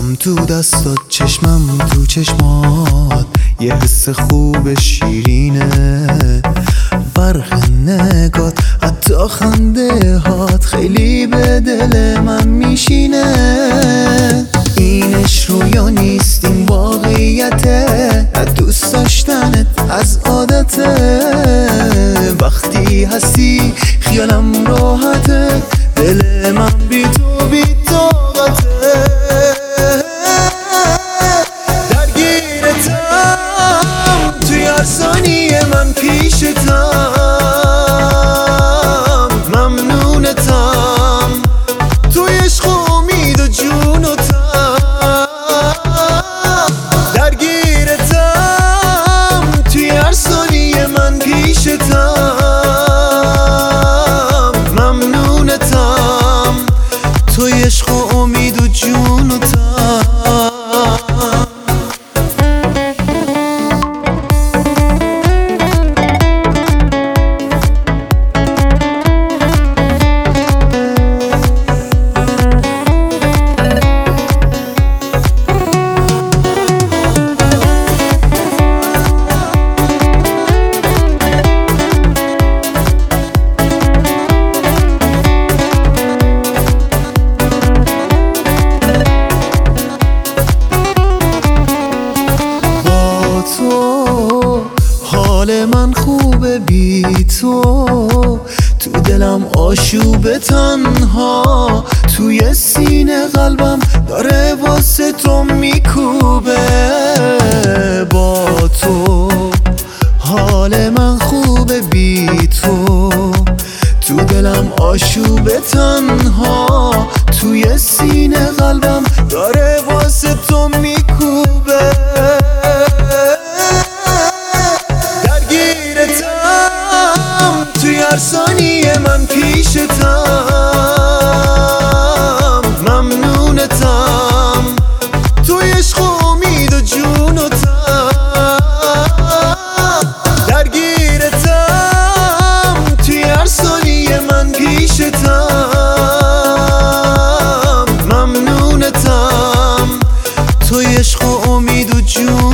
دستم تو دستات، چشمم تو چشمات، یه حس خوب شیرینه. برق نگات حتی خنده هات خیلی به دل من میشینه. اینش رویا نیست، این واقعیته، از دوست داشتنت، از عادته. وقتی هستی خیالم راحته، دل من بی تو بی طاقته. درگیرتم توی هر ثانیه، من پیشتم، ممنونتم، توی عشق و امید و جون و تم. درگیرتم توی هر ثانیه، من پیشتم، ممنونتم، توی عشق و امید و جون و تم. حال من خوبه بی تو، تو دلم آشوب تنها، توی سینه قلبم داره واسه تو میکوبه. با تو حال من خوبه بی تو، تو دلم آشوب تنها، توی سینه قلبم داره واسه تو میکوبه. توی هر ثانیه، من پیشتم، ممنونتم، توی عشق و امید و جون و تم. درگیرتم توی هر ثانیه، من پیشتم، ممنونتم، توی عشق و امید و جون